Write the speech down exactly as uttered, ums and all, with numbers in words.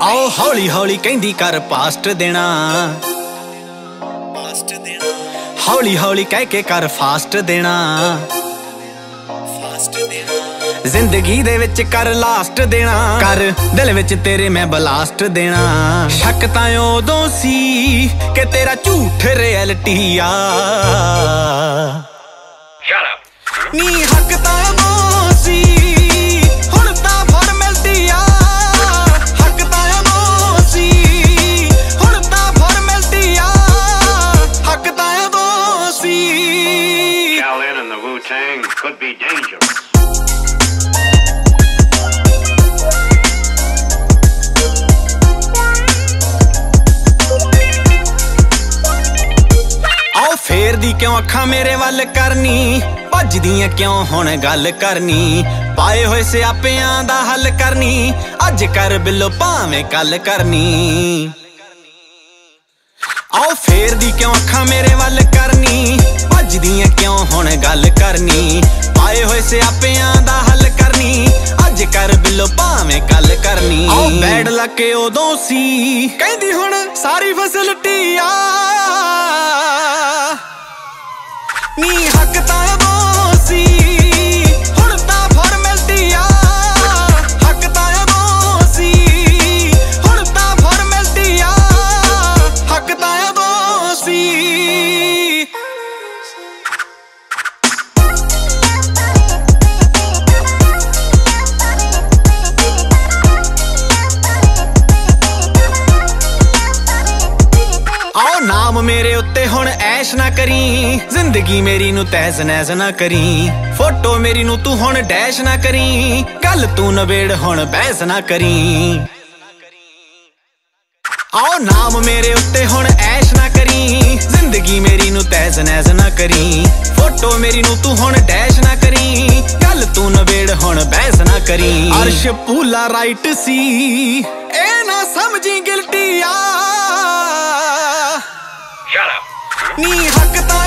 आओ हौली हौली कहंदी कर पास्ट देना, हौली हौली कह के कर फास्ट देना, जिंदगी दे विच कर लास्ट देना, कर दिल विच तेरे मैं बलास्ट देना। शक तां उदों सी कि तेरा झूठ रियलिटी आ, नी हक तां उदों सी हुण तां फॉर्मैलिटी आ, हक तां उदों सी हुण तां फॉर्मैलिटी आ, हक तां उदों सी। Shaolin and the Wu-Tang could be dangerous. फेर दी क्यों अखां मेरे वल करनी, भजदियां क्यों हुण गल करनी, पाए होए सियापियां दा हल करनी, अज कर बिलो भावें कल करनी। आओ फेर दी क्यों अखां मेरे वल करनी, भजदियां क्यों हुण गल करनी, पाए होए सियापियां दा हल करनी, अज कर बिलो भावें कल करनी। आओ बैड लके उदों सी कहंदी हुण सारी फैसिलिटी आ, नी हक तां उदों सी हुण तां फॉर्मैलिटी आ, हक तां उदों सी हुण तां फॉर्मैलिटी आ, हक तां उदों सी। आओ नाम मेरे उत्ते हुण ऐश ना करी, जिंदगी मेरी नू तैज नैज ना करी, फोटो मेरी नू तू हुण डैश ना करी, गल तू नवेड़ हुण बहस ना करी। आओ नाम मेरे उत्ते हुण ऐश ना करी, जिंदगी मेरी नू तैज नैज ना करी, फोटो मेरी नू तू हुण डैश ना करी, गल तू नवेड़ हुण बहस ना करी। अर्श पूला राइट सी ए ना समझी गिल्टी आ, नी हक तां